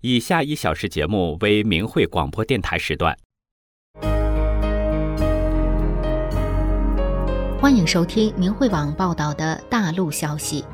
以下1小时节目为明慧广播电台时段。 欢迎收听明慧网报道的大陆消息。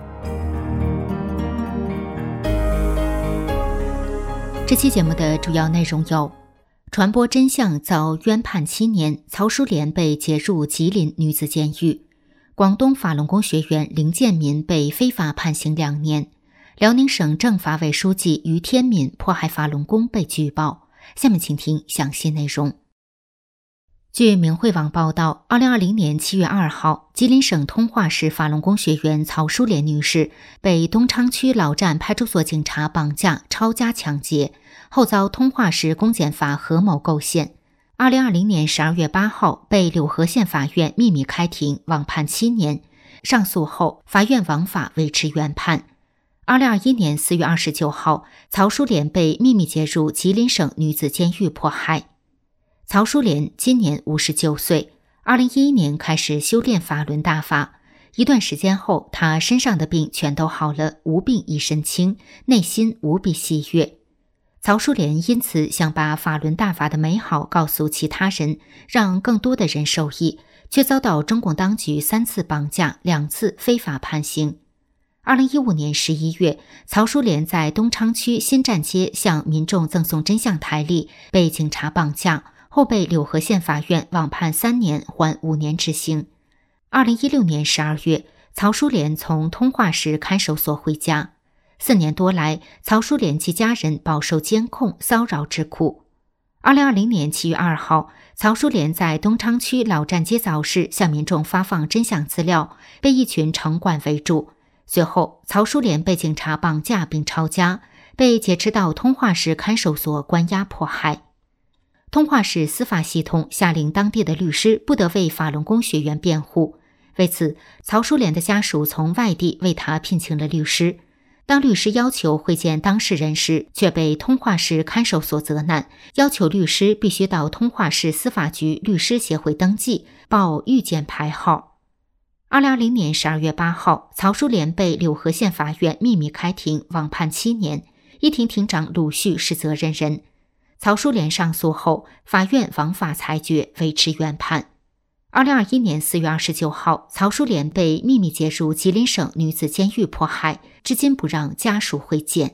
这期节目的主要内容有：传播真相遭冤判7年，曹淑莲被解入吉林女子监狱；广东法轮功学员林建民被非法判刑2年；辽宁省政法委书记于天敏迫害法轮功被举报。下面请听详细内容。据明慧网报道，2020年7月2号，吉林省通化市法轮功学员曹淑莲女士被东昌区老站派出所警察绑架、抄家、抢劫，后遭通化市公检法何某构陷。2020年12月8号，被柳河县法院秘密开庭，网判7年。上诉后，法院枉法维持原判。2021年4月29号，曹淑莲被秘密解入吉林省女子监狱迫害。曹淑莲今年59岁，2011年开始修炼法轮大法，一段时间后，她身上的病全都好了，无病一身轻，内心无比喜悦。曹淑莲因此想把法轮大法的美好告诉其他人，让更多的人受益，却遭到中共当局3次绑架，2次非法判刑。2015年11月，曹淑莲在东昌区新站街向民众赠送真相台历，被警察绑架，后被柳河县法院网判3年，缓5年执行。2016年12月，曹淑莲从通化市看守所回家。4年多来，曹淑莲及家人饱受监控、骚扰之苦。2020年7月2号，曹淑莲在东昌区老站街早市向民众发放真相资料，被一群城管围住。随后，曹淑莲被警察绑架并抄家，被劫持到通化市看守所关押迫害。通化市司法系统下令当地的律师不得为法轮功学员辩护，为此，曹淑莲的家属从外地为他聘请了律师。当律师要求会见当事人时，却被通化市看守所责难，要求律师必须到通化市司法局律师协会登记，报预见牌号。2020年12月8号，曹淑莲被柳河县法院秘密开庭，网判7年，一庭庭长鲁旭是责任人。曹淑莲上诉后，法院枉法裁决，维持原判。2021年4月29号，曹淑莲被秘密解入吉林省女子监狱迫害，至今不让家属会见。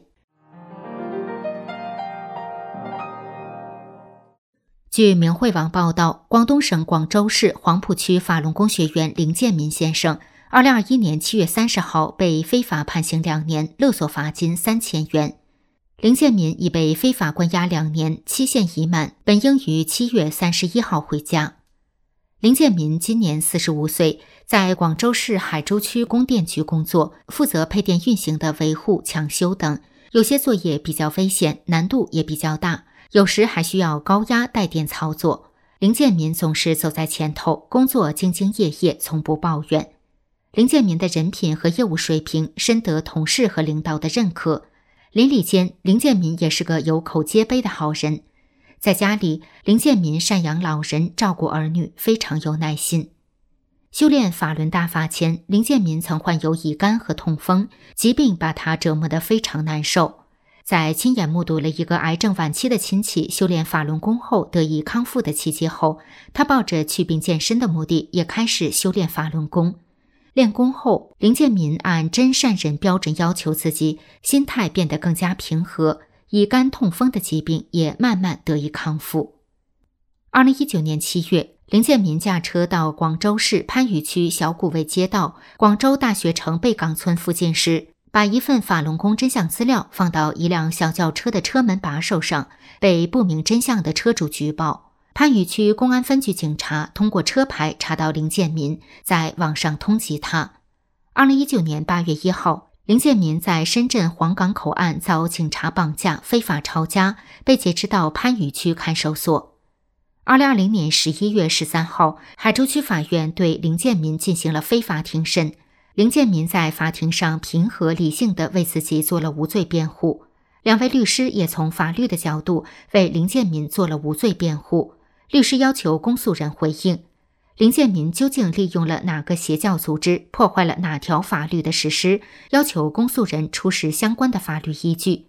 据明慧网报道，广东省广州市黄埔区法轮功学员林建民先生2021年7月30号被非法判刑2年，勒索罚金3000元。林建民已被非法关押2年，期限已满，本应于7月31号回家。林建民今年45岁，在广州市海珠区供电局工作，负责配电运行的维护、抢修等。有些作业比较危险，难度也比较大，有时还需要高压带电操作。林建民总是走在前头，工作兢兢业业，从不抱怨。林建民的人品和业务水平深得同事和领导的认可。邻里间，林建民也是个有口皆碑的好人。在家里，林建民赡养老人，照顾儿女，非常有耐心。修炼法轮大法前，林建民曾患有乙肝和痛风，疾病把他折磨得非常难受。在亲眼目睹了一个癌症晚期的亲戚修炼法轮功后得以康复的奇迹后，他抱着祛病健身的目的，也开始修炼法轮功。练功后，林建民按真善忍标准要求自己，心态变得更加平和，乙肝痛风的疾病也慢慢得以康复。2019年7月，林建民驾车到广州市番禺区小古卫街道广州大学城贝岗村附近时，把一份法轮功真相资料放到一辆小轿车的车门把手上，被不明真相的车主举报。番禺区公安分局警察通过车牌查到林建民，在网上通缉他。2019年8月1号，林建民在深圳黄岗口岸遭警察绑架，非法抄家，被劫持到番禺区看守所。2020年11月13号，海珠区法院对林建民进行了非法庭审。林建民在法庭上平和理性地为自己做了无罪辩护。2位律师也从法律的角度为林建民做了无罪辩护。律师要求公诉人回应，林建民究竟利用了哪个邪教组织，破坏了哪条法律的实施，要求公诉人出示相关的法律依据。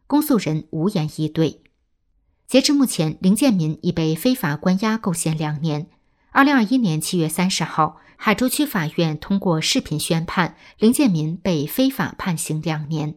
公诉人无言以对。截至目前，林建民已被非法关押构陷2年。2021年7月30号，海州区法院通过视频宣判，林建民被非法判刑2年。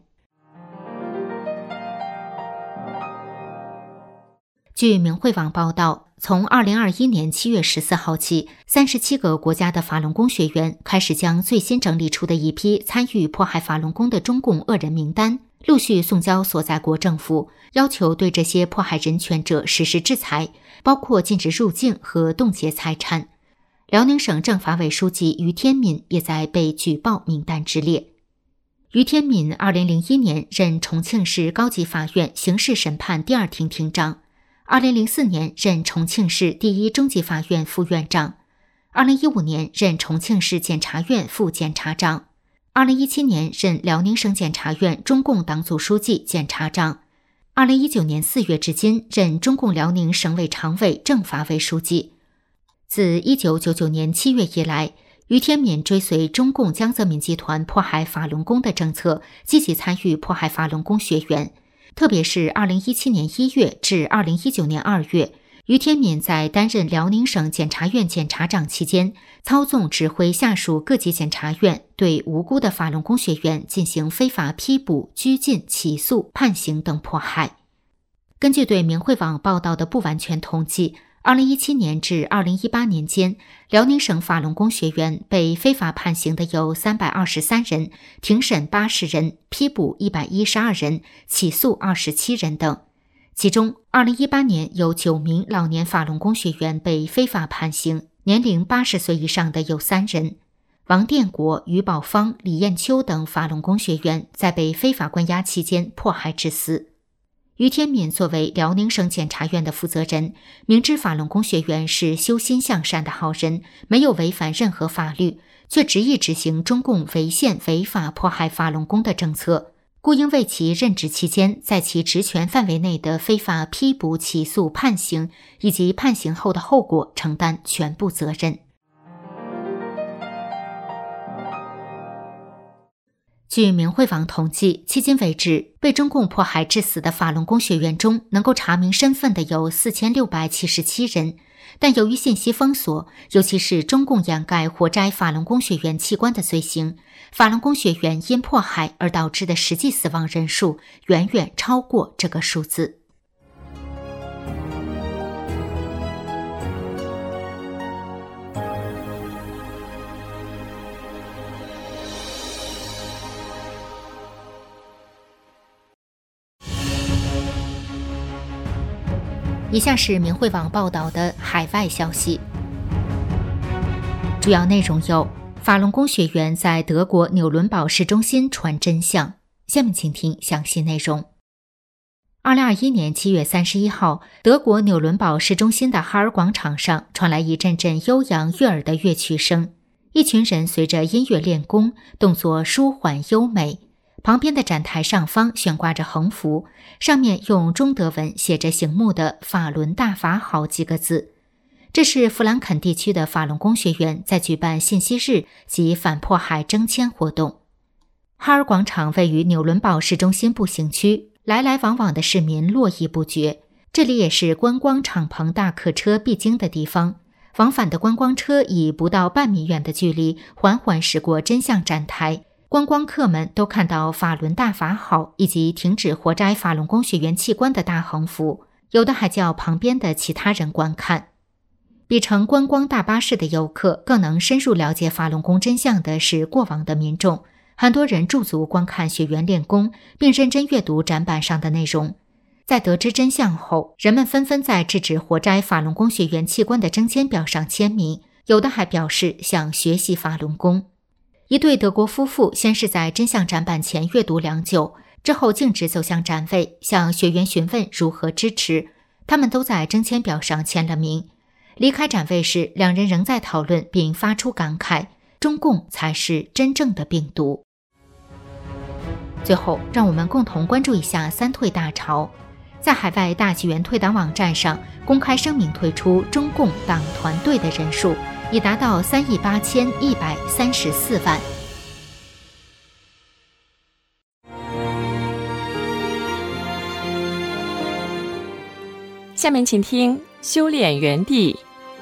据明慧网报道，从2021年7月14号起，37个国家的法轮功学员开始将最新整理出的一批参与迫害法轮功的中共恶人名单陆续送交所在国政府，要求对这些迫害人权者实施制裁，包括禁止入境和冻结财产。辽宁省政法委书记于天敏也在被举报名单之列。于天敏2001年任重庆市高级法院刑事审判第2庭庭长，2004年任重庆市第1中级法院副院长，2015年任重庆市检察院副检察长，2017年任辽宁省检察院中共党组书记、检察长，2019年4月至今任中共辽宁省委常委、政法委书记。自1999年7月以来，于天敏追随中共江泽民集团迫害法轮功的政策，积极参与迫害法轮功学员。特别是2017年1月至2019年2月，于天敏在担任辽宁省检察院检察长期间，操纵指挥下属各级检察院对无辜的法轮功学员进行非法批捕、拘禁、起诉、判刑等迫害。根据对明慧网报道的不完全统计，2017年至2018年间，辽宁省法轮功学员被非法判刑的有323人，庭审80人，批捕112人，起诉27人等。其中2018年有9名老年法轮功学员被非法判刑，年龄80岁以上的有3人。王殿国、于宝芳、李艳秋等法轮功学员在被非法关押期间迫害致死。于天敏作为辽宁省检察院的负责人，明知法轮功学员是修心向善的好人，没有违反任何法律，却执意执行中共违宪违法迫害法轮功的政策，故应为其任职期间在其职权范围内的非法批捕、起诉、判刑以及判刑后的后果承担全部责任。据明慧网统计，迄今为止，被中共迫害致死的法轮功学员中，能够查明身份的有4677人，但由于信息封锁，尤其是中共掩盖活摘法轮功学员器官的罪行，法轮功学员因迫害而导致的实际死亡人数远远超过这个数字。以下是明慧网报道的海外消息，主要内容有：法轮功学员在德国纽伦堡市中心传真相。下面请听详细内容。2021年7月31号，德国纽伦堡市中心的哈尔广场上传来一阵阵悠扬悦耳的乐曲声，一群人随着音乐练功，动作舒缓优美。旁边的展台上方悬挂着横幅，上面用中德文写着醒目的“法轮大法好”几个字。这是弗兰肯地区的法轮功学员在举办信息日及反迫害征签活动。哈尔广场位于纽伦堡市中心步行区，来来往往的市民络绎不绝，这里也是观光敞篷大客车必经的地方。往返的观光车以不到半米远的距离缓缓驶过真相展台，观光客们都看到法轮大法好以及停止活摘法轮功学员器官的大横幅，有的还叫旁边的其他人观看。比乘观光大巴士的游客更能深入了解法轮功真相的是过往的民众，很多人驻足观看学员练功，并认真阅读展板上的内容。在得知真相后，人们纷纷在制止活摘法轮功学员器官的征签表上签名，有的还表示想学习法轮功。一对德国夫妇先是在真相展板前阅读良久，之后径直走向展位，向学员询问如何支持。他们都在征签表上签了名。离开展位时，两人仍在讨论并发出感慨：中共才是真正的病毒。最后，让我们共同关注一下三退大潮。在海外大纪元退党网站上公开声明，退出中共党团队的人数已达到38134万。 下面请听修炼园地。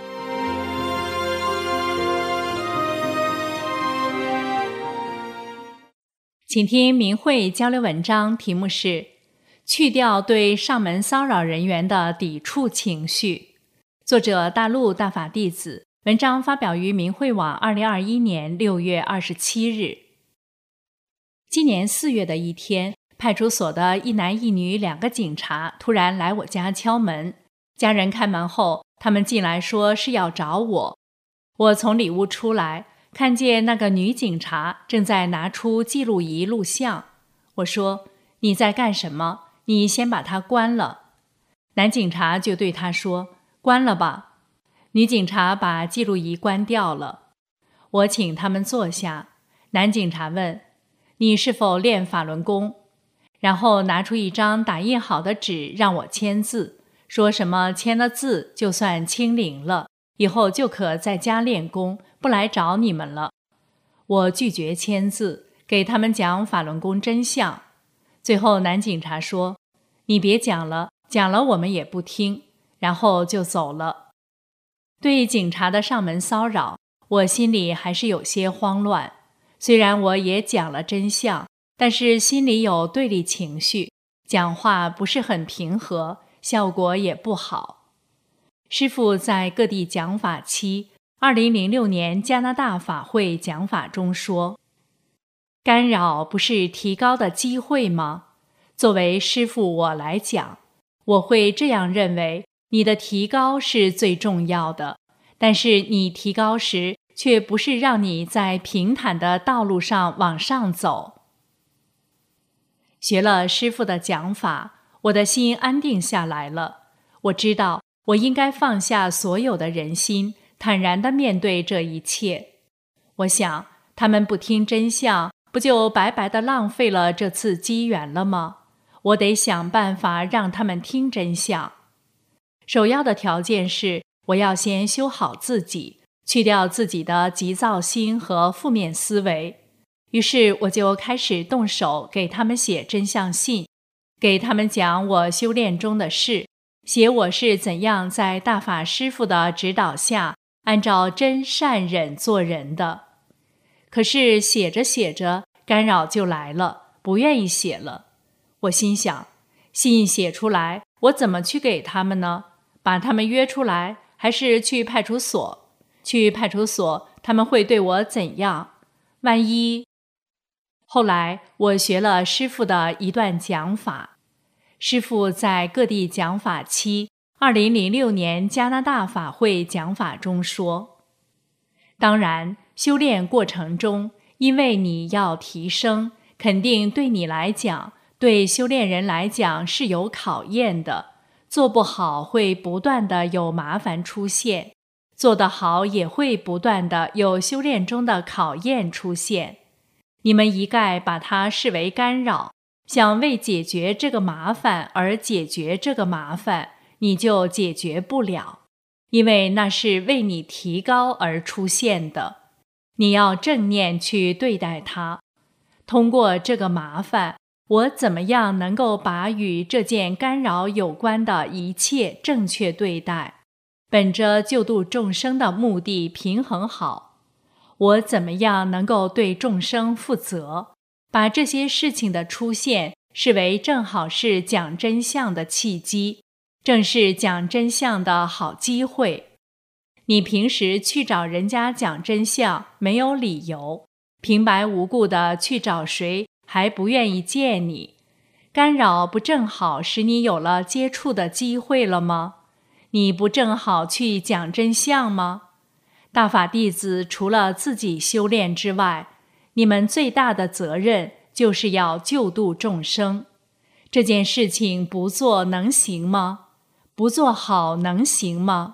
请听明慧交流文章，题目是去掉对上门骚扰人员的抵触情绪。作者大陆大法弟子，文章发表于明慧网2021年6月27日。今年4月的一天，派出所的一男一女2个警察突然来我家敲门，家人开门后，他们进来说是要找我。我从里屋出来，看见那个女警察正在拿出记录仪录像。我说：你在干什么？你先把它关了。男警察就对他说：关了吧。女警察把记录仪关掉了。我请他们坐下。男警察问：你是否练法轮功？然后拿出一张打印好的纸让我签字，说什么签了字就算清零了，以后就可在家练功，不来找你们了。我拒绝签字，给他们讲法轮功真相。最后男警察说：你别讲了，讲了我们也不听，然后就走了。对警察的上门骚扰，我心里还是有些慌乱。虽然我也讲了真相，但是心里有对立情绪，讲话不是很平和，效果也不好。师父在各地讲法期2006年加拿大法会讲法中说：干扰不是提高的机会吗？作为师父我来讲，我会这样认为，你的提高是最重要的，但是你提高时却不是让你在平坦的道路上往上走。学了师父的讲法，我的心安定下来了。我知道我应该放下所有的人心，坦然地面对这一切。我想，他们不听真相，不就白白地浪费了这次机缘了吗？我得想办法让他们听真相。首要的条件是，我要先修好自己，去掉自己的急躁心和负面思维。于是我就开始动手给他们写真相信，给他们讲我修炼中的事，写我是怎样在大法师父的指导下，按照真善忍做人的。可是写着写着，干扰就来了，不愿意写了。我心想，信写出来，我怎么去给他们呢？把他们约出来，还是去派出所？去派出所，他们会对我怎样？万一……后来我学了师父的一段讲法。师父在各地讲法期2006年加拿大法会讲法中说：当然，修炼过程中，因为你要提升，肯定对你来讲，对修炼人来讲是有考验的，做不好会不断的有麻烦出现，做得好也会不断的有修炼中的考验出现。你们一概把它视为干扰，想为解决这个麻烦而解决这个麻烦，你就解决不了，因为那是为你提高而出现的。你要正念去对待它。通过这个麻烦，我怎么样能够把与这件干扰有关的一切正确对待，本着救度众生的目的平衡好？我怎么样能够对众生负责，把这些事情的出现视为正好是讲真相的契机，正是讲真相的好机会。你平时去找人家讲真相没有理由，平白无故的去找谁还不愿意见你，干扰不正好使你有了接触的机会了吗？你不正好去讲真相吗？大法弟子除了自己修炼之外，你们最大的责任就是要救度众生。这件事情不做能行吗？不做好能行吗？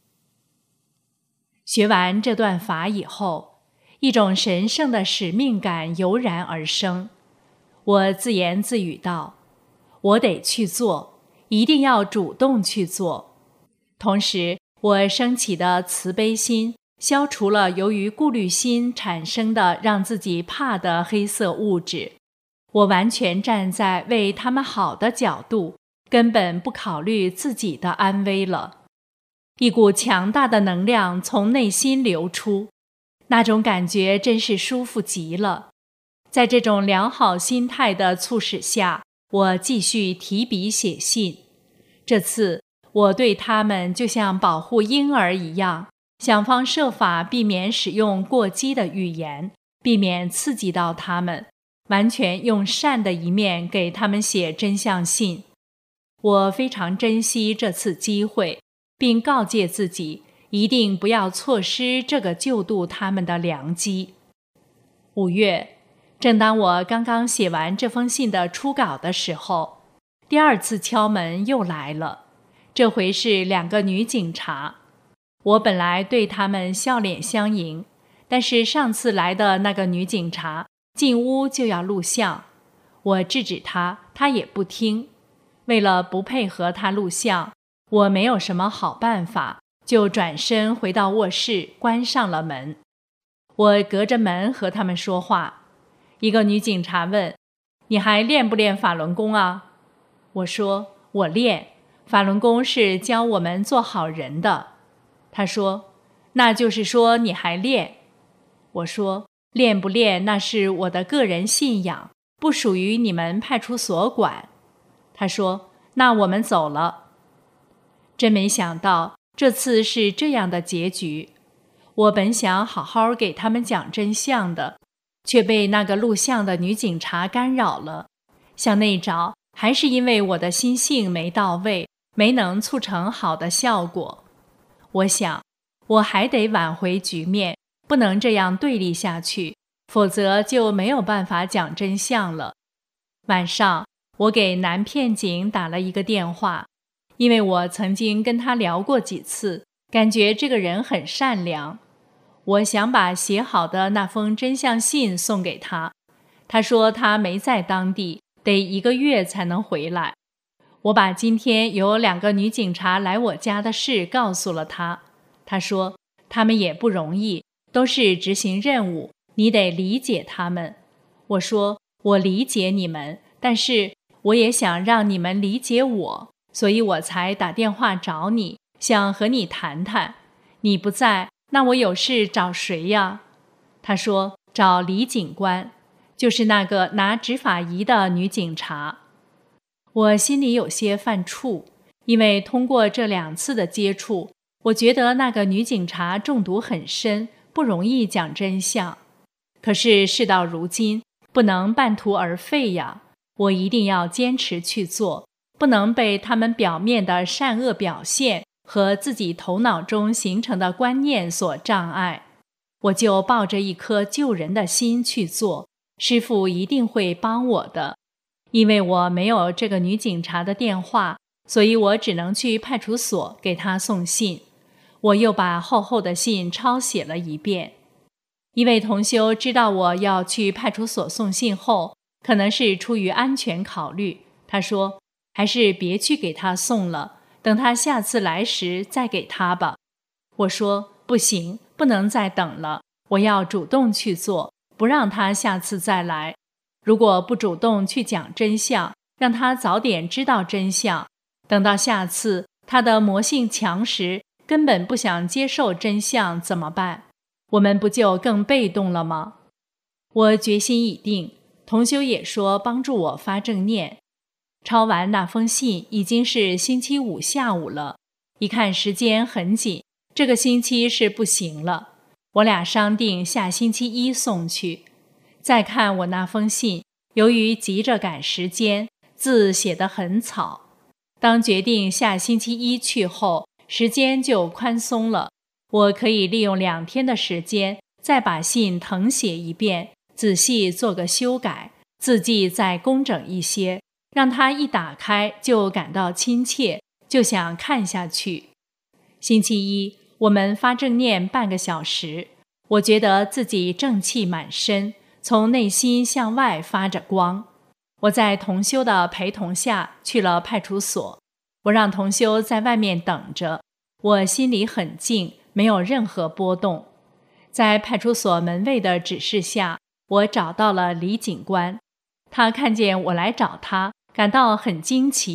学完这段法以后，一种神圣的使命感油然而生。我自言自语道：我得去做，一定要主动去做。同时，我升起的慈悲心消除了由于顾虑心产生的让自己怕的黑色物质。我完全站在为他们好的角度， 根本不考虑自己的安危了。一股强大的能量从内心流出，那种感觉真是舒服极了。在这种良好心态的促使下，我继续提笔写信。这次我对他们就像保护婴儿一样，想方设法避免使用过激的语言，避免刺激到他们，完全用善的一面给他们写真相信。我非常珍惜这次机会，并告诫自己一定不要错失这个救度他们的良机。5月，正当我刚刚写完这封信的初稿的时候，第二次敲门又来了，这回是2个女警察。我本来对她们笑脸相迎，但是上次来的那个女警察进屋就要录像，我制止她，她也不听。为了不配合她录像，我没有什么好办法，就转身回到卧室，关上了门。我隔着门和他们说话。一个女警察问：“你还练不练法轮功啊？”我说：“我练，法轮功是教我们做好人的。”她说：“那就是说你还练？”我说：“练不练那是我的个人信仰，不属于你们派出所管。”她说：“那我们走了。”真没想到这次是这样的结局。我本想好好给他们讲真相的，却被那个录像的女警察干扰了。向内找，还是因为我的心性没到位，没能促成好的效果。我想，我还得挽回局面，不能这样对立下去，否则就没有办法讲真相了。晚上，我给男骗警打了一个电话，因为我曾经跟他聊过几次，感觉这个人很善良。我想把写好的那封真相信送给他，他说他没在当地，得1个月才能回来。我把今天有2个女警察来我家的事告诉了他，他说他们也不容易，都是执行任务，你得理解他们。我说我理解你们，但是我也想让你们理解我，所以我才打电话找你，想和你谈谈。你不在，那我有事找谁呀？他说找李警官，就是那个拿执法仪的女警察。我心里有些犯怵，因为通过这2次的接触，我觉得那个女警察中毒很深，不容易讲真相。可是事到如今，不能半途而废呀，我一定要坚持去做，不能被他们表面的善恶表现和自己头脑中形成的观念所障碍。我就抱着一颗救人的心去做，师父一定会帮我的。因为我没有这个女警察的电话，所以我只能去派出所给她送信。我又把厚厚的信抄写了一遍。一位同修知道我要去派出所送信后，可能是出于安全考虑，他说还是别去给他送了，等他下次来时再给他吧。我说不行，不能再等了，我要主动去做，不让他下次再来。如果不主动去讲真相，让他早点知道真相，等到下次他的魔性强时，根本不想接受真相怎么办？我们不就更被动了吗？我决心已定，同修也说帮助我发正念。抄完那封信已经是星期5下午了，一看时间很紧，这个星期是不行了。我俩商定下星期1送去。再看我那封信，由于急着赶时间，字写得很草。当决定下星期1去后，时间就宽松了，我可以利用2天的时间，再把信誊写一遍，仔细做个修改，字迹再工整一些，让它一打开就感到亲切，就想看下去。星期1，我们发正念半个小时，我觉得自己正气满身，从内心向外发着光。我在同修的陪同下去了派出所，我让同修在外面等着，我心里很静，没有任何波动。在派出所门卫的指示下，我找到了李警官。他看见我来找他，感到很惊奇，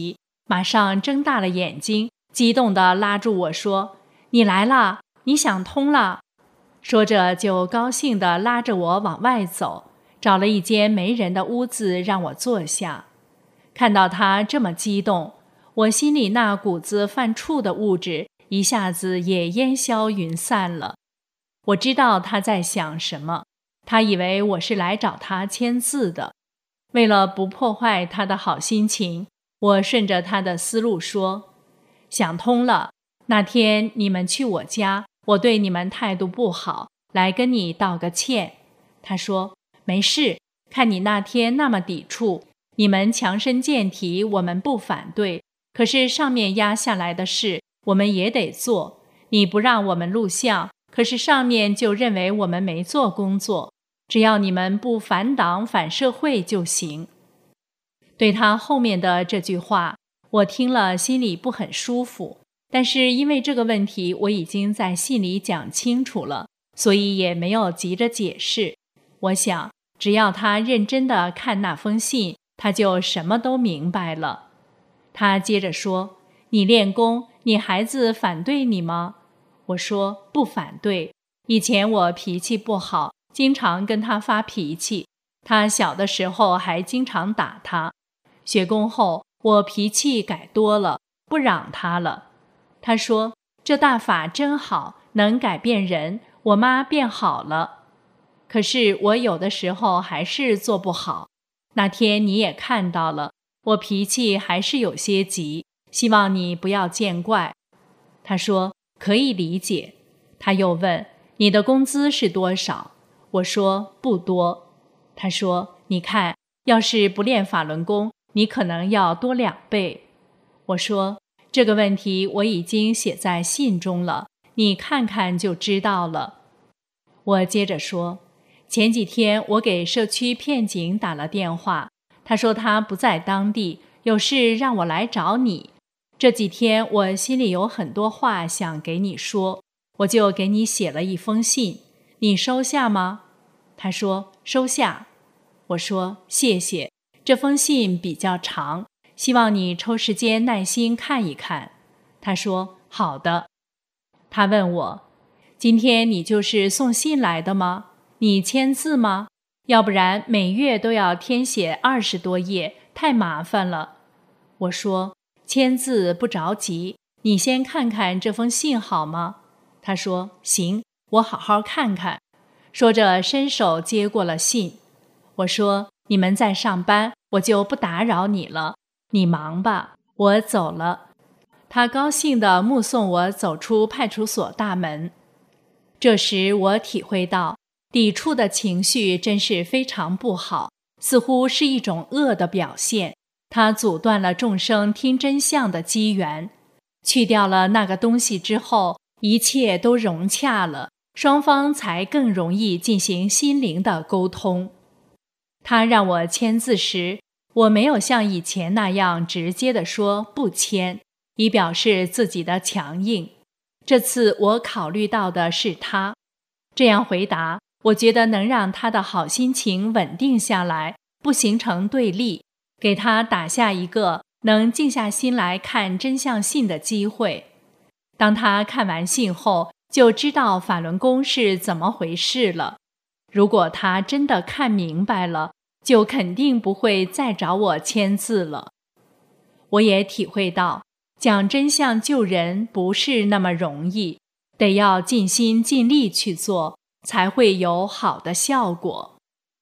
马上睁大了眼睛，激动地拉住我说：“你来了，你想通了。”说着就高兴地拉着我往外走，找了一间没人的屋子让我坐下。看到他这么激动，我心里那股子犯怵的物质一下子也烟消云散了。我知道他在想什么，他以为我是来找他签字的。为了不破坏他的好心情，我顺着他的思路说：“想通了，那天你们去我家，我对你们态度不好，来跟你道个歉。”他说：“没事，看你那天那么抵触，你们强身健体，我们不反对，可是上面压下来的事，我们也得做。你不让我们录像，可是上面就认为我们没做工作，只要你们不反党反社会就行。”对他后面的这句话，我听了心里不很舒服，但是因为这个问题我已经在信里讲清楚了，所以也没有急着解释。我想，只要他认真地看那封信，他就什么都明白了。他接着说：“你练功，你孩子反对你吗？”我说：“不反对。以前我脾气不好，经常跟他发脾气，他小的时候还经常打他。学功后，我脾气改多了，不嚷他了。”他说：“这大法真好，能改变人，我妈变好了。可是我有的时候还是做不好。那天你也看到了，我脾气还是有些急，希望你不要见怪。”他说：“可以理解。”他又问：“你的工资是多少？”我说：“不多。”他说：“你看，要是不练法轮功，你可能要多2倍。”我说：“这个问题我已经写在信中了，你看看就知道了。”我接着说：“前几天我给社区片警打了电话，他说他不在当地，有事让我来找你。这几天我心里有很多话想给你说，我就给你写了一封信，你收下吗？”他说：“收下。”我说：“谢谢，这封信比较长，希望你抽时间耐心看一看。”他说：“好的。”他问我：“今天你就是送信来的吗？你签字吗？要不然每月都要填写20多页，太麻烦了。”我说：“签字不着急，你先看看这封信好吗？”他说：“行，我好好看看。”说着伸手接过了信。我说：“你们在上班，我就不打扰你了，你忙吧，我走了。”他高兴地目送我走出派出所大门。这时我体会到，抵触的情绪真是非常不好，似乎是一种恶的表现，它阻断了众生听真相的机缘。去掉了那个东西之后，一切都融洽了，双方才更容易进行心灵的沟通。他让我签字时，我没有像以前那样直接地说不签，以表示自己的强硬。这次我考虑到的是他，这样回答，我觉得能让他的好心情稳定下来，不形成对立，给他打下一个能静下心来看真相信的机会。当他看完信后，就知道法轮功是怎么回事了。如果他真的看明白了，就肯定不会再找我签字了。我也体会到，讲真相救人不是那么容易，得要尽心尽力去做，才会有好的效果。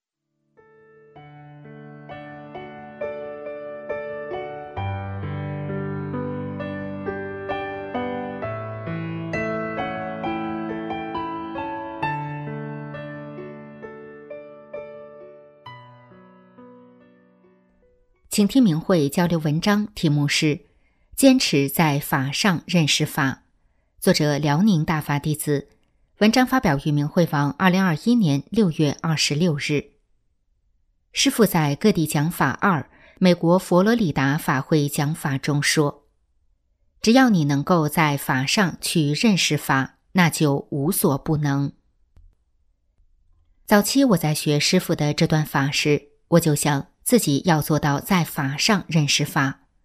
请听明慧交流文章，题目是坚持在法上认识法，作者辽宁大法弟子，文章发表于明慧网2021年6月26日。师父在各地讲法2美国佛罗里达法会讲法中说，只要你能够在法上去认识法，那就无所不能。早期我在学师父的这段法时，我就想自己要做到在法上认识法，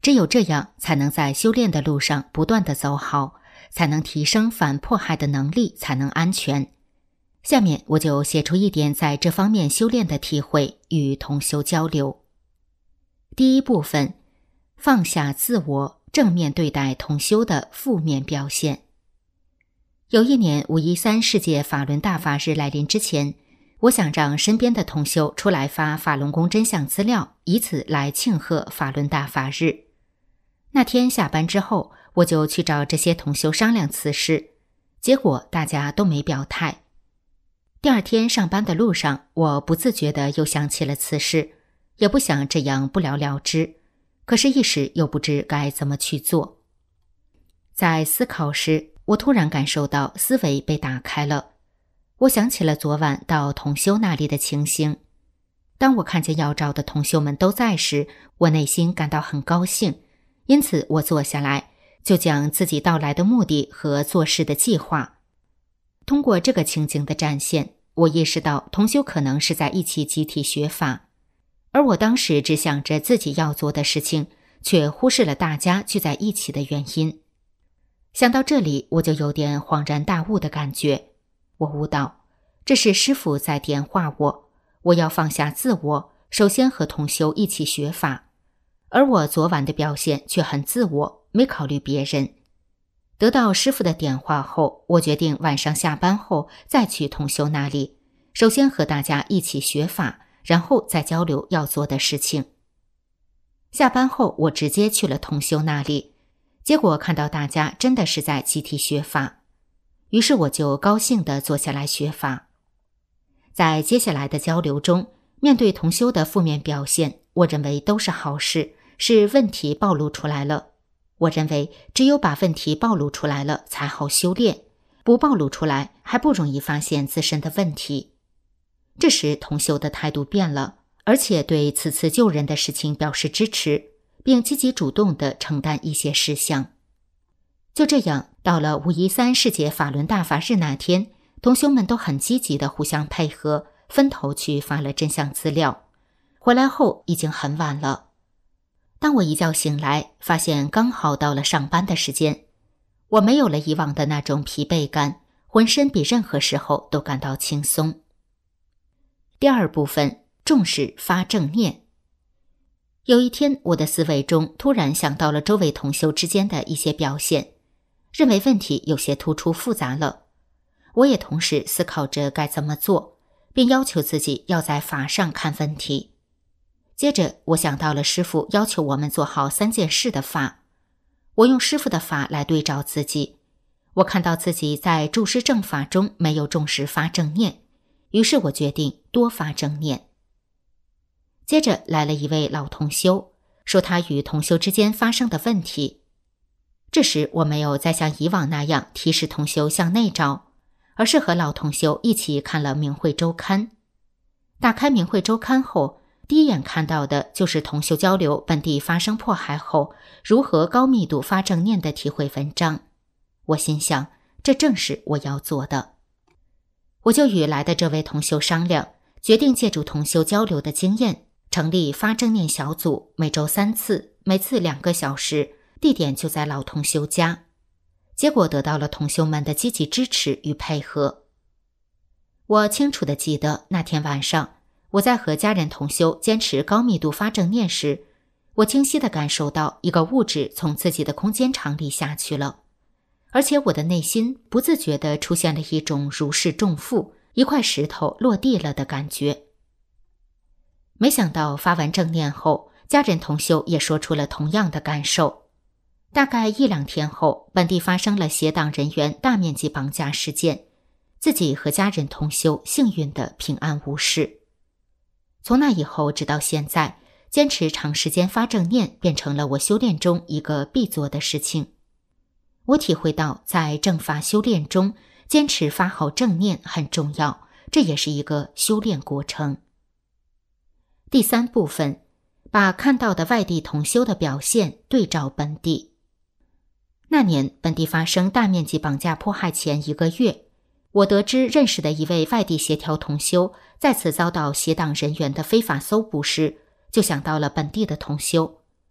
只有这样才能在修炼的路上不断地走好，才能提升反迫害的能力，才能安全。下面我就写出一点在这方面修炼的体会，与同修交流。第一部分，放下自我，正面对待同修的负面表现。有一年513世界法轮大法日来临之前，我想让身边的同修出来发法轮功真相资料，以此来庆贺法轮大法日。那天下班之后，我就去找这些同修商量此事，结果大家都没表态。第二天上班的路上，我不自觉地又想起了此事，也不想这样不了了之，可是一时又不知该怎么去做。在思考时，我突然感受到思维被打开了。我想起了昨晚到同修那里的情形。当我看见要找的同修们都在时，我内心感到很高兴，因此我坐下来，就将自己到来的目的和做事的计划。通过这个情景的展现，我意识到同修可能是在一起集体学法，而我当时只想着自己要做的事情，却忽视了大家聚在一起的原因。想到这里，我就有点恍然大悟的感觉。我悟到，这是师父在点化我要放下自我，首先和同修一起学法。而我昨晚的表现却很自我，没考虑别人。得到师父的点化后，我决定晚上下班后再去同修那里，首先和大家一起学法，然后再交流要做的事情。下班后，我直接去了同修那里，结果看到大家真的是在集体学法，于是我就高兴地坐下来学法。在接下来的交流中，面对同修的负面表现，我认为都是好事，是问题暴露出来了。我认为只有把问题暴露出来了才好修炼，不暴露出来还不容易发现自身的问题。这时同修的态度变了，而且对此次救人的事情表示支持，并积极主动地承担一些事项。就这样，到了513世界法轮大法日那天，同修们都很积极地互相配合，分头去发了真相资料。回来后已经很晚了。当我一觉醒来，发现刚好到了上班的时间，我没有了以往的那种疲惫感，浑身比任何时候都感到轻松。第二部分，重视发正念。有一天，我的思维中突然想到了周围同修之间的一些表现，认为问题有些突出复杂了。我也同时思考着该怎么做，并要求自己要在法上看问题。接着我想到了师父要求我们做好3件事的法，我用师父的法来对照自己，我看到自己在注释正法中没有重视发正念，于是我决定多发正念。接着来了一位老同修，说他与同修之间发生的问题。这时我没有再像以往那样提示同修向内找，而是和老同修一起看了明慧周刊。打开明慧周刊后，第一眼看到的就是同修交流本地发生迫害后如何高密度发正念的体会文章。我心想，这正是我要做的。我就与来的这位同修商量，决定借助同修交流的经验，成立发正念小组，每周3次，每次2个小时，地点就在老同修家。结果得到了同修们的积极支持与配合。我清楚地记得那天晚上，我在和家人同修坚持高密度发正念时，我清晰地感受到一个物质从自己的空间场里下去了，而且我的内心不自觉地出现了一种如释重负，一块石头落地了的感觉。没想到发完正念后，家人同修也说出了同样的感受。大概1-2天后，本地发生了邪党人员大面积绑架事件，自己和家人同修幸运地平安无事。从那以后直到现在，坚持长时间发正念变成了我修炼中一个必做的事情。我体会到在正法修炼中，坚持发好正念很重要，这也是一个修炼过程。第3部分，把看到的外地同修的表现对照本地。那年本地发生大面积绑架迫害前1个月，我得知认识的一位外地协调同修再次遭到邪党人员的非法搜捕时，就想到了本地的同修。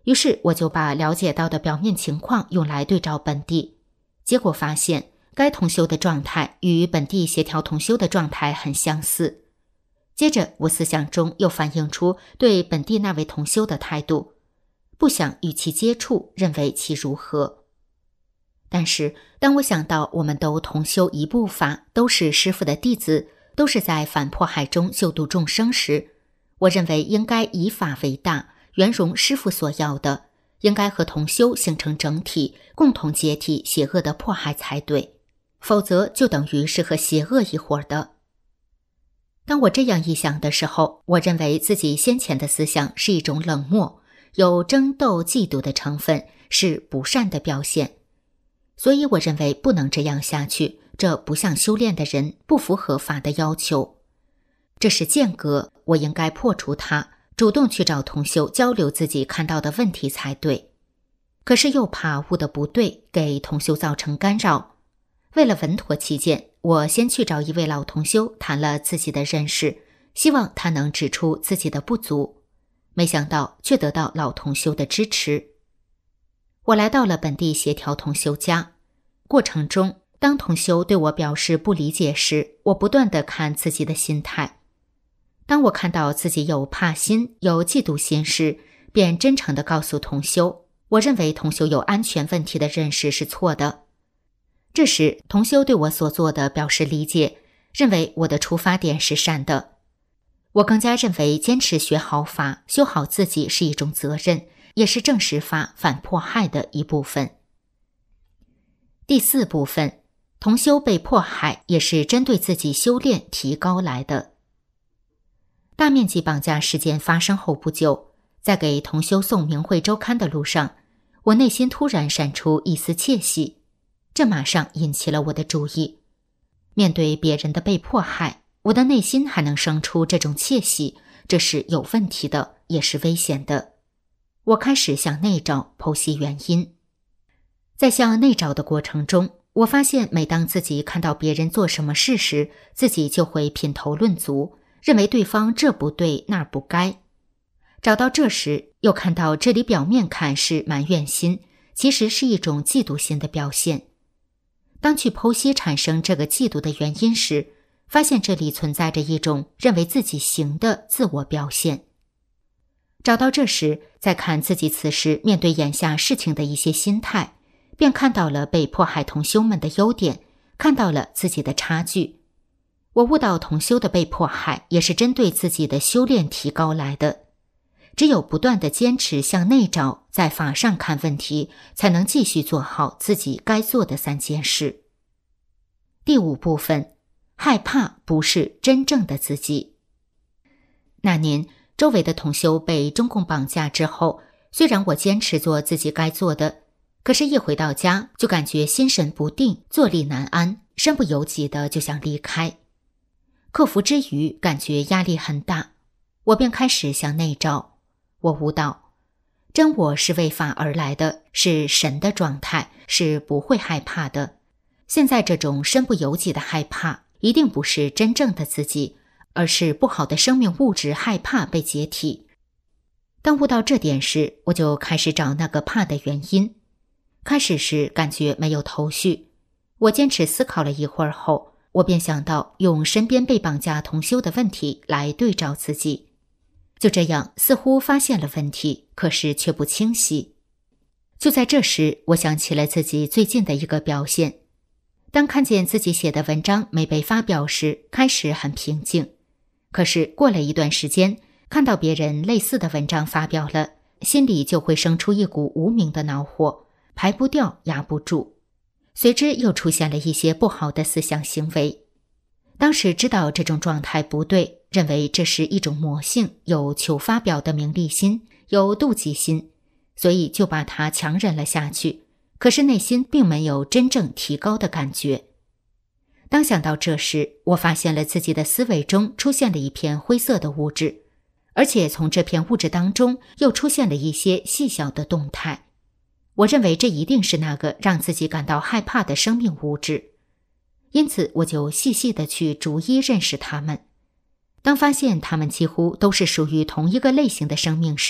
于是我就把了解到的表面情况用来对照本地，结果发现该同修的状态与本地协调同修的状态很相似。接着我思想中又反映出对本地那位同修的态度，不想与其接触，认为其如何。但是当我想到我们都同修一部法，都是师父的弟子，都是在反迫害中救度众生时，我认为应该以法为大，圆融师父所要的，应该和同修形成整体，共同解体邪恶的迫害才对，否则就等于是和邪恶一伙的。当我这样一想的时候，我认为自己先前的思想是一种冷漠，有争斗嫉妒的成分，是不善的表现。所以我认为不能这样下去，这不像修炼的人，不符合法的要求。这是间隔，我应该破除它，主动去找同修交流自己看到的问题才对。可是又怕悟得不对，给同修造成干扰。为了稳妥起见，我先去找一位老同修谈了自己的认识，希望他能指出自己的不足。没想到却得到老同修的支持。我来到了本地协调同修家，过程中当同修对我表示不理解时，我不断地看自己的心态。当我看到自己有怕心、有嫉妒心时，便真诚地告诉同修，我认为同修有安全问题的认识是错的。这时同修对我所做的表示理解，认为我的出发点是善的。我更加认为坚持学好法，修好自己是一种责任，也是正实法反迫害的一部分。第4部分，同修被迫害也是针对自己修炼提高来的。大面积绑架事件发生后不久，在给同修送明慧周刊的路上，我内心突然闪出一丝窃喜，这马上引起了我的注意。面对别人的被迫害，我的内心还能生出这种窃喜，这是有问题的，也是危险的。我开始向内找，剖析原因。在向内找的过程中，我发现每当自己看到别人做什么事时，自己就会品头论足，认为对方这不对那不该。找到这时，又看到这里表面看是埋怨心，其实是一种嫉妒心的表现。当去剖析产生这个嫉妒的原因时，发现这里存在着一种认为自己行的自我表现。找到这时，再看自己此时面对眼下事情的一些心态，便看到了被迫害同修们的优点，看到了自己的差距。我悟到同修的被迫害也是针对自己的修炼提高来的。只有不断地坚持向内找，在法上看问题，才能继续做好自己该做的3件事。第5部分，害怕不是真正的自己。那年周围的同修被中共绑架之后，虽然我坚持做自己该做的，可是一回到家就感觉心神不定，坐立难安，身不由己的就想离开。克服之余感觉压力很大，我便开始向内找。我悟到，真我是为法而来的，是神的状态，是不会害怕的。现在这种身不由己的害怕，一定不是真正的自己，而是不好的生命物质害怕被解体。当悟到这点时，我就开始找那个怕的原因。开始时感觉没有头绪，我坚持思考了一会儿后，我便想到用身边被绑架同修的问题来对照自己。就这样，似乎发现了问题，可是却不清晰。就在这时，我想起了自己最近的一个表现。当看见自己写的文章没被发表时，开始很平静。可是过了一段时间，看到别人类似的文章发表了，心里就会生出一股无名的恼火，排不掉，压不住。随之又出现了一些不好的思想行为。当时知道这种状态不对，认为这是一种魔性，有求发表的名利心，有妒忌心，所以就把它强忍了下去。可是内心并没有真正提高的感觉。当想到这时，我发现了自己的思维中出现了一片灰色的物质，而且从这片物质当中又出现了一些细小的动态。我认为这一定是那个让自己感到害怕的生命物质，因此我就细细地去逐一认识它们。当发现它们几乎都是属于同一个类型的生命时，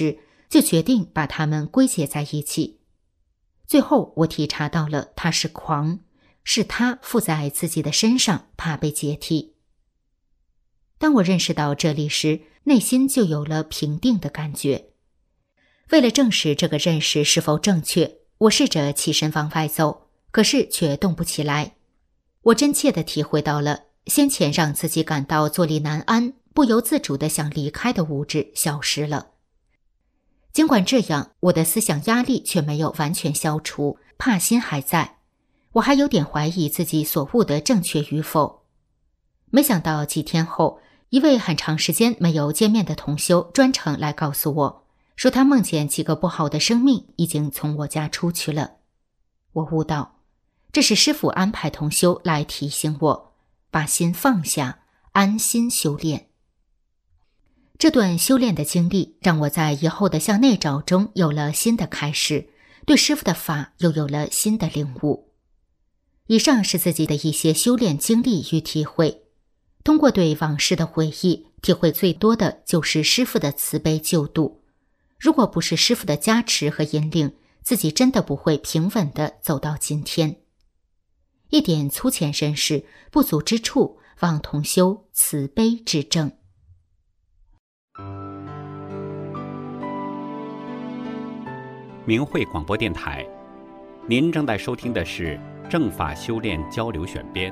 就决定把它们归结在一起。最后我体察到了他是狂，是他附在自己的身上，怕被解体。当我认识到这里时，内心就有了平定的感觉。为了证实这个认识是否正确，我试着起身往外走，可是却动不起来。我真切地体会到了先前让自己感到坐立难安、不由自主地想离开的物质消失了。尽管这样，我的思想压力却没有完全消除，怕心还在。我还有点怀疑自己所悟的正确与否。没想到几天后，一位很长时间没有见面的同修专程来告诉我，说他梦见几个不好的生命已经从我家出去了。我悟到，这是师父安排同修来提醒我，把心放下，安心修炼。这段修炼的经历让我在以后的向内找中有了新的开始，对师父的法又有了新的领悟。以上是自己的一些修炼经历与体会。通过对往事的回忆，体会最多的就是师父的慈悲救度。如果不是师父的加持和引领，自己真的不会平稳地走到今天。一点粗浅认识，不足之处，望同修慈悲指正。 明慧广播电台，您正在收听的是正法修炼交流选编。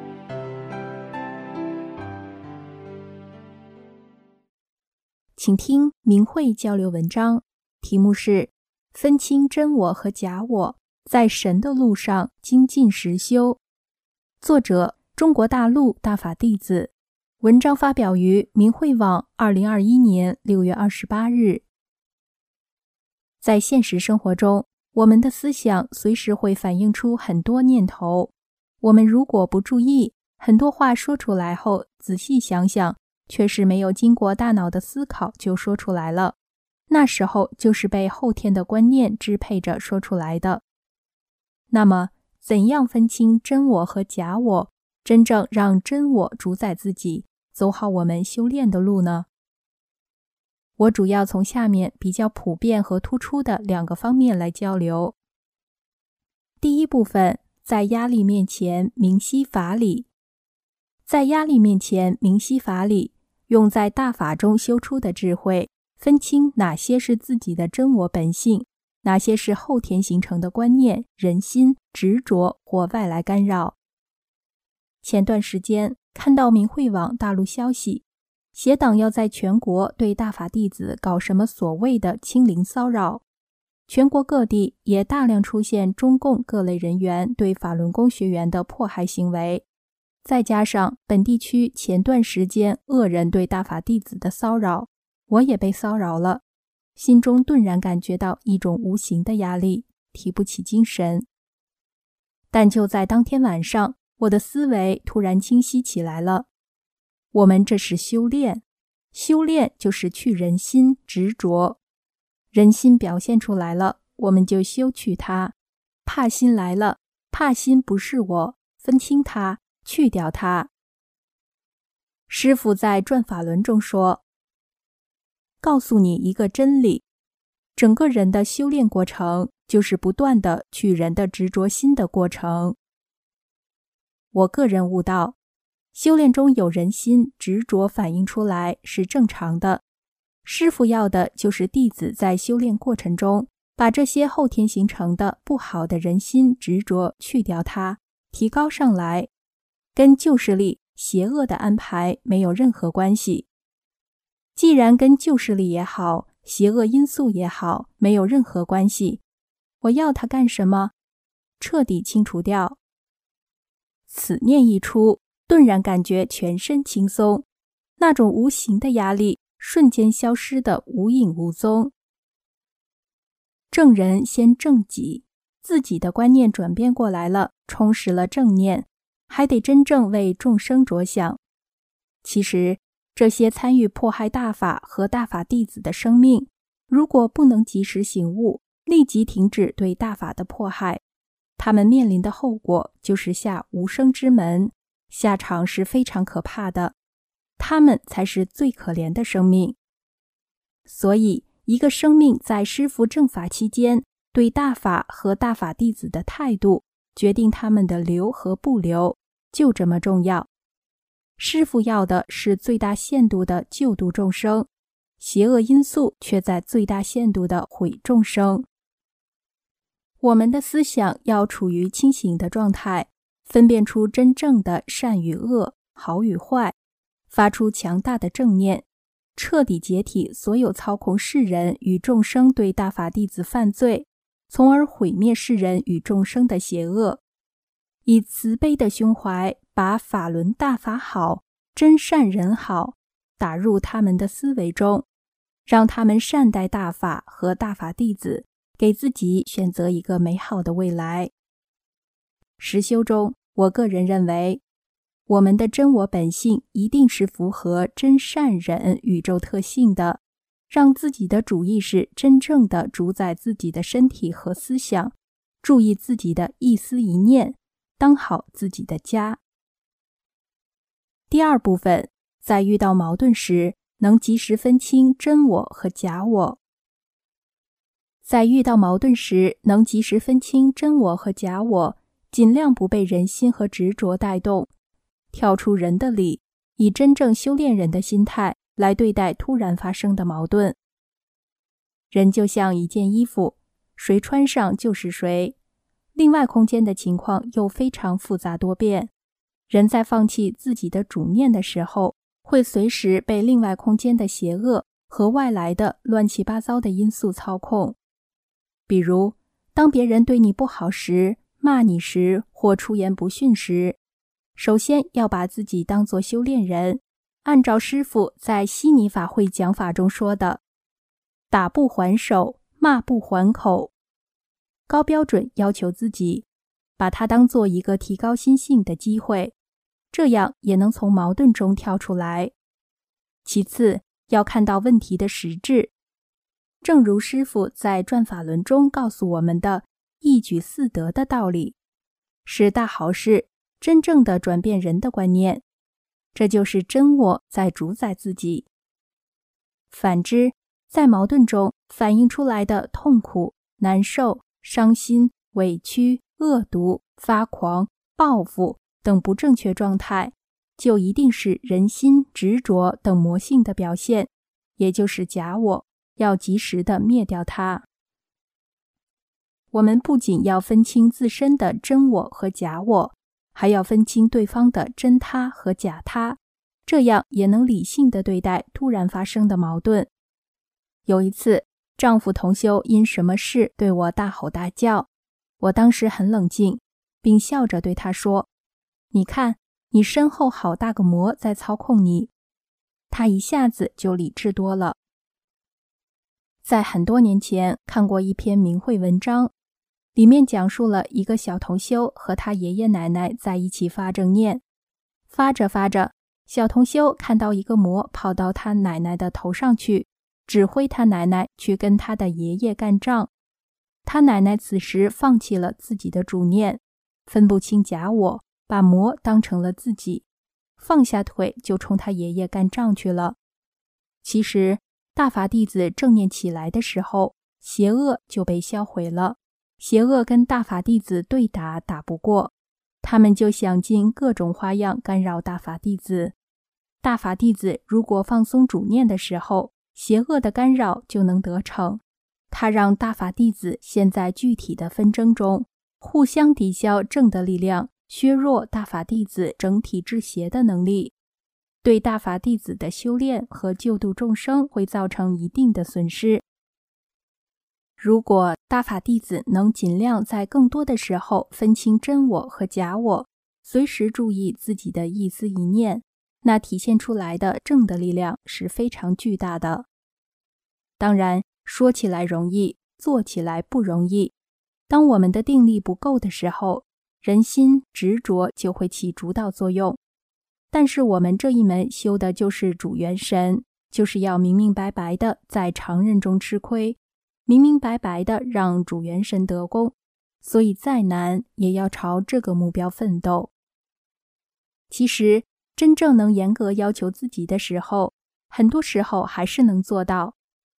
请听明慧交流文章，题目是分清真我和假我，在神的路上精进实修。作者中国大陆大法弟子，文章发表于明慧网2021年6月28日。在现实生活中，我们的思想随时会反映出很多念头，我们如果不注意，很多话说出来后，仔细想想，却是没有经过大脑的思考就说出来了，那时候就是被后天的观念支配着说出来的。那么，怎样分清真我和假我，真正让真我主宰自己，走好我们修炼的路呢？我主要从下面比较普遍和突出的2个方面来交流。第一部分，在压力面前明晰法理。在压力面前明晰法理，用在大法中修出的智慧，分清哪些是自己的真我本性，哪些是后天形成的观念、人心、执着或外来干扰。前段时间看到明慧网大陆消息，邪党要在全国对大法弟子搞什么所谓的清零骚扰，全国各地也大量出现中共各类人员对法轮功学员的迫害行为，再加上本地区前段时间恶人对大法弟子的骚扰，我也被骚扰了，心中顿然感觉到一种无形的压力，提不起精神。但就在当天晚上，我的思维突然清晰起来了。我们这是修炼，修炼就是去人心执着，人心表现出来了，我们就修去它。怕心来了，怕心不是我，分清它，去掉它。师父在转法轮中说，告诉你一个真理，整个人的修炼过程就是不断的去人的执着心的过程。我个人悟到，修炼中有人心执着反映出来是正常的，师父要的就是弟子在修炼过程中把这些后天形成的不好的人心执着去掉它，提高上来，跟旧势力邪恶的安排没有任何关系。既然跟旧势力也好，邪恶因素也好，没有任何关系，我要它干什么？彻底清除掉。此念一出，顿然感觉全身轻松，那种无形的压力瞬间消失得无影无踪。正人先正己，自己的观念转变过来了，充实了正念，还得真正为众生着想。其实这些参与迫害大法和大法弟子的生命，如果不能及时醒悟，立即停止对大法的迫害，他们面临的后果就是下无生之门，下场是非常可怕的，他们才是最可怜的生命。所以一个生命在师父正法期间对大法和大法弟子的态度，决定他们的留和不留，就这么重要。师父要的是最大限度的救度众生，邪恶因素却在最大限度的毁众生。我们的思想要处于清醒的状态，分辨出真正的善与恶、好与坏，发出强大的正念，彻底解体所有操控世人与众生对大法弟子犯罪，从而毁灭世人与众生的邪恶。以慈悲的胸怀，把法轮大法好、真善人好打入他们的思维中，让他们善待大法和大法弟子，给自己选择一个美好的未来。实修中，我个人认为，我们的真我本性一定是符合真善忍宇宙特性的，让自己的主意识真正的主宰自己的身体和思想，注意自己的一思一念，当好自己的家。第二部分，在遇到矛盾时，能及时分清真我和假我。在遇到矛盾时，能及时分清真我和假我，尽量不被人心和执着带动，跳出人的理，以真正修炼人的心态来对待突然发生的矛盾。人就像一件衣服，谁穿上就是谁。另外空间的情况又非常复杂多变，人在放弃自己的主念的时候，会随时被另外空间的邪恶和外来的乱七八糟的因素操控。比如，当别人对你不好时，骂你时，或出言不逊时，首先要把自己当作修炼人，按照师父在悉尼法会讲法中说的，打不还手，骂不还口，高标准要求自己，把它当作一个提高心性的机会，这样也能从矛盾中跳出来。其次，要看到问题的实质，正如师父在转法轮中告诉我们的一举四得的道理，是大好事，真正的转变人的观念，这就是真我在主宰自己。反之，在矛盾中反映出来的痛苦、难受、伤心、委屈、恶毒、发狂、报复等不正确状态，就一定是人心、执着等魔性的表现，也就是假我，要及时的灭掉它。我们不仅要分清自身的真我和假我，还要分清对方的真他和假他，这样也能理性的对待突然发生的矛盾。有一次，丈夫同修因什么事对我大吼大叫，我当时很冷静，并笑着对他说，你看，你身后好大个魔在操控你。他一下子就理智多了。在很多年前看过一篇明慧文章，里面讲述了一个小同修和他爷爷奶奶在一起发正念，发着发着，小同修看到一个魔跑到他奶奶的头上去，指挥他奶奶去跟他的爷爷干仗。他奶奶此时放弃了自己的主念，分不清假我，把魔当成了自己，放下腿就冲他爷爷干仗去了。其实大法弟子正念起来的时候，邪恶就被销毁了，邪恶跟大法弟子对打打不过，他们就想尽各种花样干扰大法弟子。大法弟子如果放松主念的时候，邪恶的干扰就能得逞。他让大法弟子陷在具体的纷争中，互相抵消正的力量，削弱大法弟子整体制邪的能力，对大法弟子的修炼和救度众生会造成一定的损失。如果大法弟子能尽量在更多的时候分清真我和假我，随时注意自己的一思一念，那体现出来的正的力量是非常巨大的。当然，说起来容易，做起来不容易。当我们的定力不够的时候，人心执着就会起主导作用。但是我们这一门修的就是主元神，就是要明明白白的在常人中吃亏，明明白白的让主元神得功，所以再难也要朝这个目标奋斗。其实真正能严格要求自己的时候，很多时候还是能做到。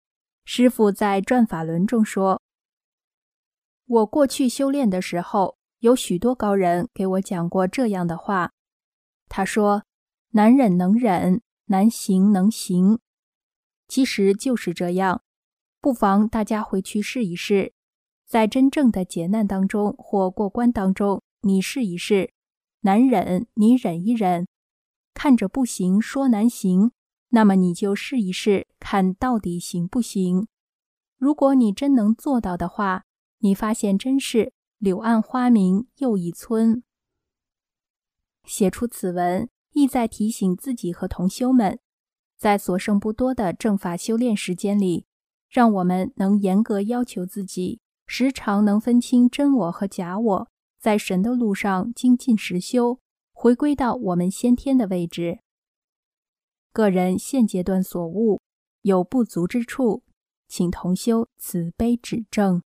师父在转法轮中说，我过去修炼的时候，有许多高人给我讲过这样的话。他说，难忍能忍，难行能行。其实就是这样，不妨大家回去试一试，在真正的劫难当中或过关当中，你试一试，难忍你忍一忍，看着不行说难行，那么你就试一试，看到底行不行。如果你真能做到的话，你发现真是柳暗花明又一村。写出此文，意在提醒自己和同修们，在所剩不多的正法修炼时间里，让我们能严格要求自己，时常能分清真我和假我，在神的路上精进实修，回归到我们先天的位置。个人现阶段所悟，有不足之处，请同修慈悲指正。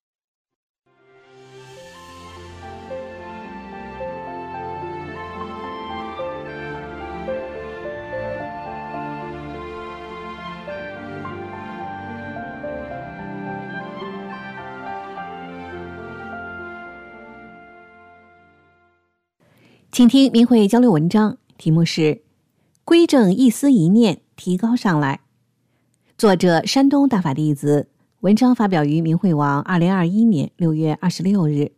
请听明慧交流文章，题目是归正一思一念，提高上来。作者山东大法弟子，文章发表于明慧网2021年6月26日。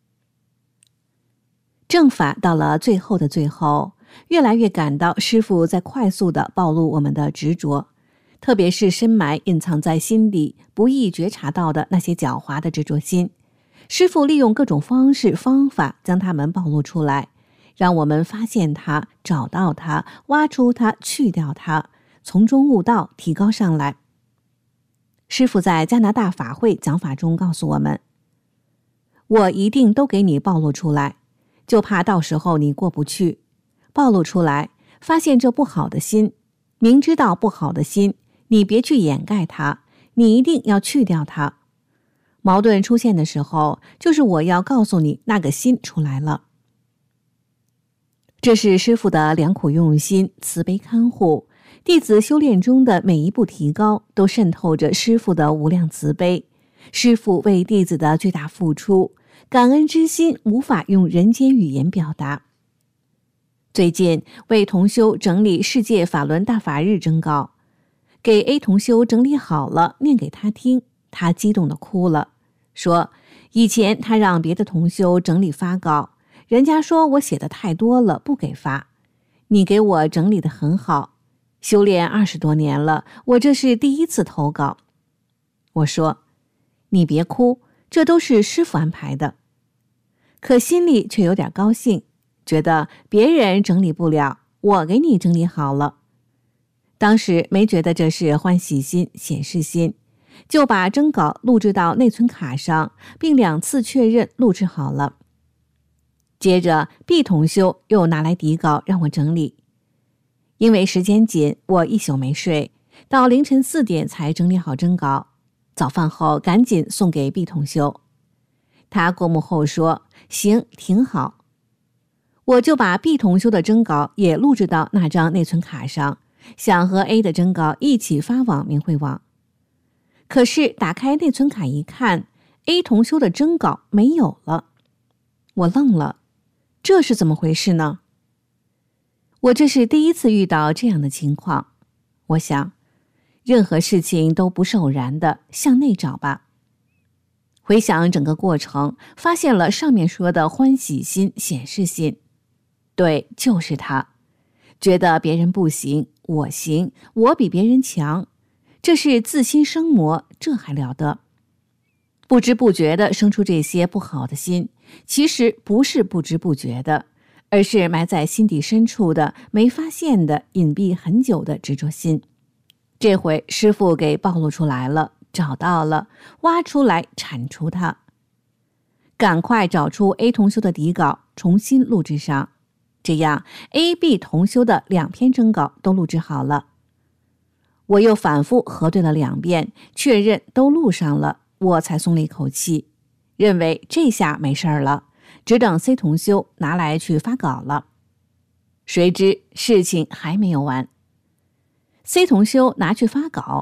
正法到了最后的最后，越来越感到师父在快速地暴露我们的执着，特别是深埋隐藏在心底不易觉察到的那些狡猾的执着心。师父利用各种方式方法将它们暴露出来，让我们发现它，找到它，挖出它，去掉它，从中悟道，提高上来。师父在加拿大法会讲法中告诉我们，我一定都给你暴露出来，就怕到时候你过不去。暴露出来，发现这不好的心，明知道不好的心，你别去掩盖它，你一定要去掉它。矛盾出现的时候，就是我要告诉你那个心出来了。这是师父的良苦用心，慈悲看护。弟子修炼中的每一步提高，都渗透着师父的无量慈悲。师父为弟子的巨大付出，感恩之心无法用人间语言表达。最近为同修整理世界法轮大法日征稿，给 A 同修整理好了，念给他听，他激动地哭了，说以前他让别的同修整理发稿，人家说我写的太多了，不给发。你给我整理得很好，修炼20多年了，我这是第一次投稿。我说，你别哭，这都是师父安排的。可心里却有点高兴，觉得别人整理不了，我给你整理好了。当时没觉得这是欢喜心、显示心，就把征稿录制到内存卡上，并2次确认录制好了。接着 B 同修又拿来底稿让我整理，因为时间紧，我一宿没睡，到凌晨4点才整理好征稿。早饭后赶紧送给 B 同修，他过目后说行，挺好。我就把 B 同修的征稿也录制到那张内存卡上，想和 A 的征稿一起发往明慧网。可是打开内存卡一看， A 同修的征稿没有了。我愣了，这是怎么回事呢？我这是第一次遇到这样的情况。我想，任何事情都不是偶然的，向内找吧。回想整个过程，发现了上面说的欢喜心、显示心。对，就是它。觉得别人不行，我行，我比别人强，这是自心生魔，这还了得？不知不觉地生出这些不好的心，其实不是不知不觉的，而是埋在心底深处的、没发现的、隐蔽很久的执着心。这回师父给暴露出来了，找到了，挖出来，铲除它。赶快找出 A 同修的底稿，重新录制上，这样 A、B 同修的2篇征稿都录制好了。我又反复核对了2遍，确认都录上了，我才松了一口气，认为这下没事了，只等 C 同修拿来去发稿了。谁知事情还没有完。C 同修拿去发稿，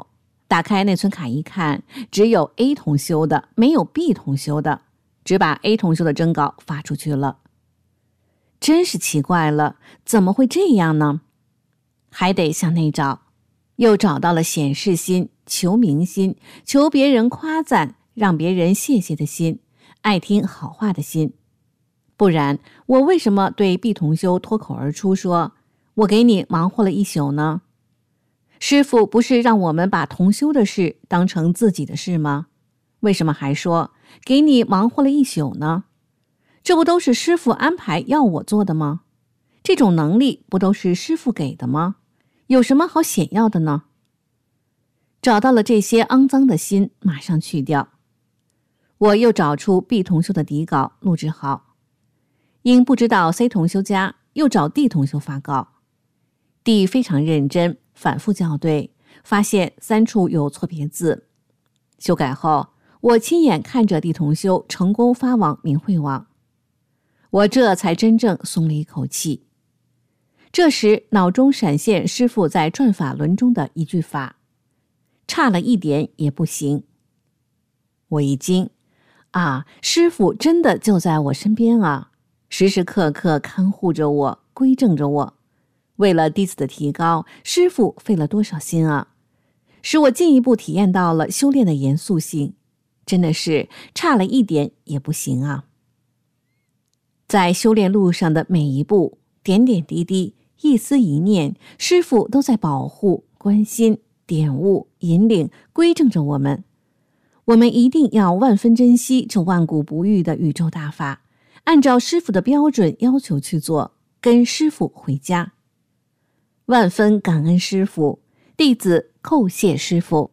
打开内存卡一看，只有 A 同修的，没有 B 同修的，只把 A 同修的征稿发出去了。真是奇怪了，怎么会这样呢？还得向内找，又找到了显示心、求名心、求别人夸赞、让别人谢谢的心、爱听好话的心。不然我为什么对 B 同修脱口而出说，我给你忙活了一宿呢？师父不是让我们把同修的事当成自己的事吗？为什么还说给你忙活了一宿呢？这不都是师父安排要我做的吗？这种能力不都是师父给的吗？有什么好显要的呢？找到了这些肮脏的心，马上去掉。我又找出 B 同修的底稿，录制好。因不知道 C 同修家，又找 D 同修发稿。D 非常认真，反复校对，发现3处有错别字。修改后，我亲眼看着 D 同修成功发往明慧网，我这才真正松了一口气。这时脑中闪现师父在转法轮中的一句法，差了一点也不行。我一惊，师父真的就在我身边啊，时时刻刻看护着我，规正着我。为了弟子的提高，师父费了多少心啊，使我进一步体验到了修炼的严肃性，真的是差了一点也不行啊。在修炼路上的每一步，点点滴滴，一丝一念，师父都在保护、关心、点悟、引领、规正着我们。我们一定要万分珍惜这万古不渝的宇宙大法，按照师父的标准要求去做，跟师父回家。万分感恩师父，弟子叩谢师父。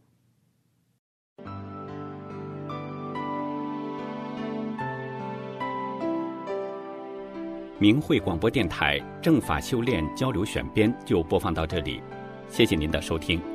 明慧广播电台正法修炼交流选编就播放到这里，谢谢您的收听。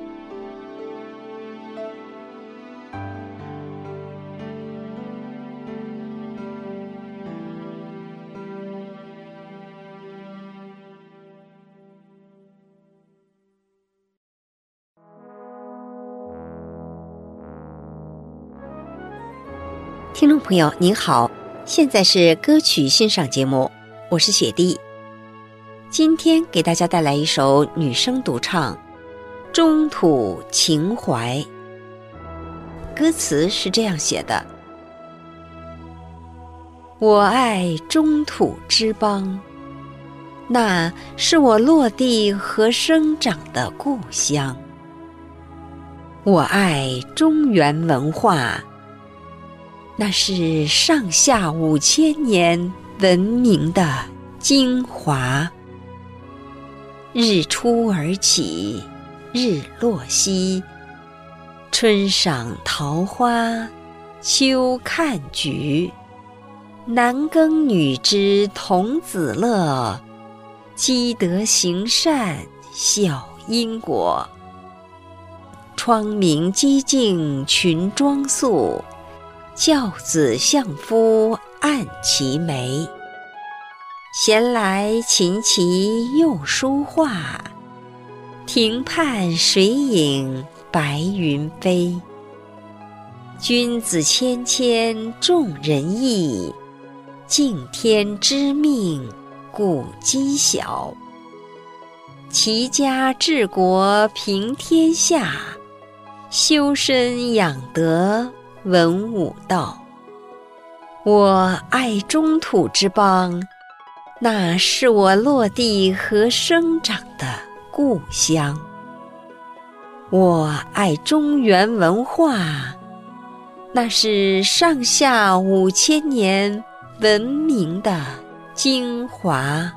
听众朋友您好，现在是歌曲欣赏节目，我是雪莉。今天给大家带来一首女声独唱《中土情怀》，歌词是这样写的：我爱中土之邦，那是我落地和生长的故乡。我爱中原文化，那是上下5000年文明的精华。日出而起，日落西，春赏桃花，秋看菊。男耕女织童子乐，积德行善效因果。窗明几净群妆素，教子相夫按其眉。闲来琴棋又书画，庭畔水影白云飞。君子谦谦重仁义，敬天知命顾机小。齐家治国平天下，修身养德文武道。我爱中土之邦，那是我落地和生长的故乡。我爱中原文化，那是上下5000年文明的精华。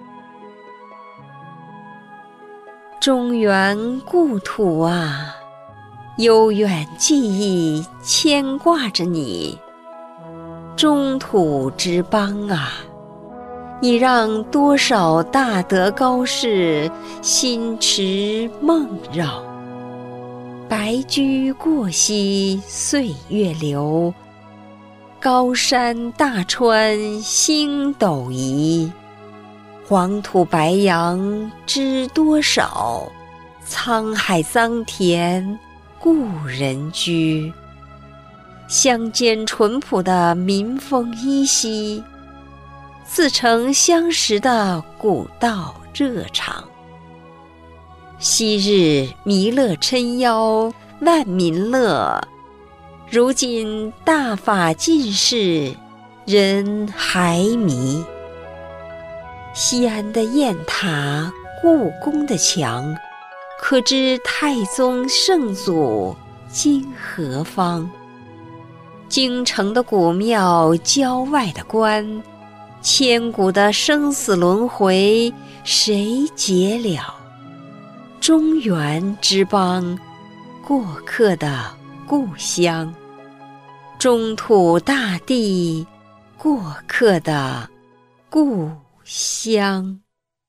中原故土啊，悠远记忆牵挂着你。中土之邦啊，你让多少大德高士心驰梦绕。白驹过隙岁月流，高山大川星斗移。黄土白杨知多少，沧海桑田故人居。乡间淳朴的民风依稀，似曾相识的古道热肠。昔日弥勒撑腰万民乐，如今大法尽逝人还迷。西安的雁塔，故宫的墙，可知太宗圣祖今何方？京城的古庙，郊外的关，千古的生死轮回，谁解了？中原之邦，过客的故乡，中土大地，过客的故乡。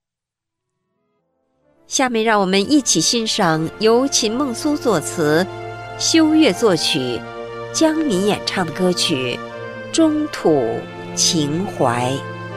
下面让我们一起欣赏由秦梦苏作词，修月作曲，江民演唱的歌曲《中土情怀》。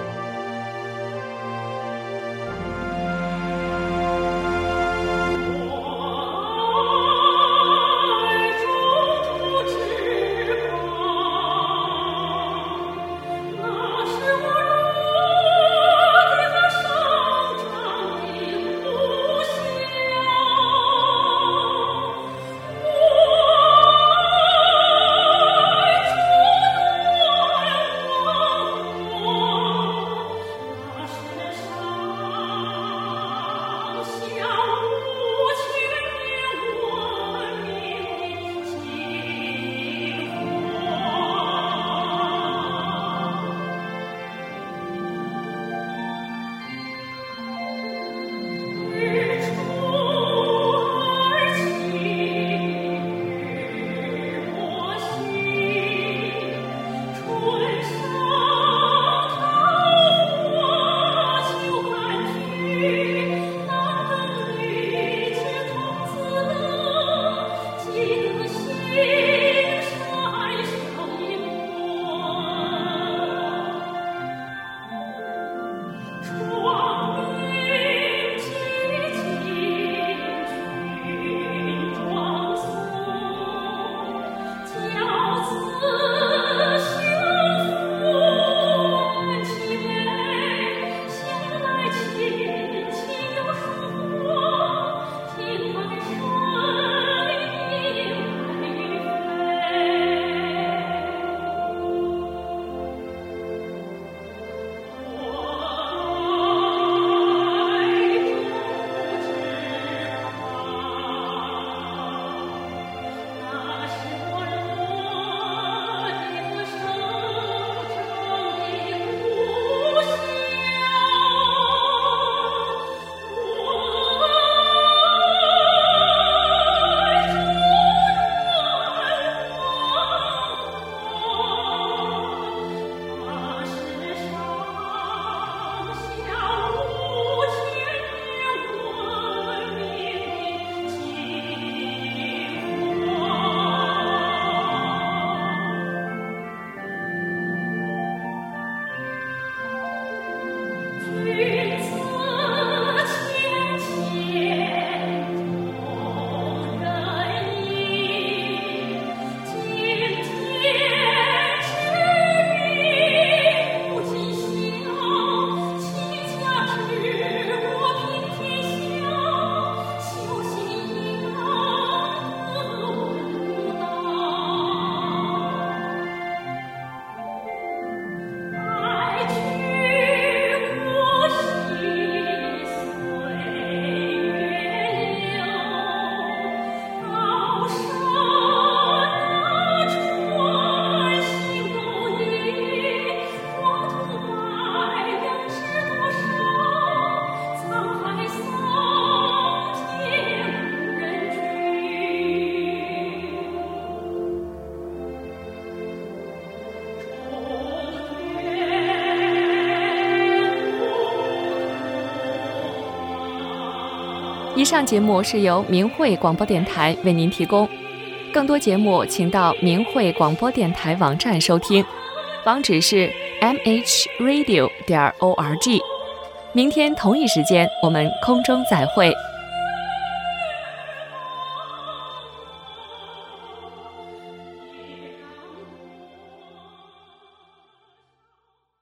以上节目是由明慧广播电台为您提供，更多节目请到明慧广播电台网站收听，网址是 mhradio.org。明天同一时间我们空中再会。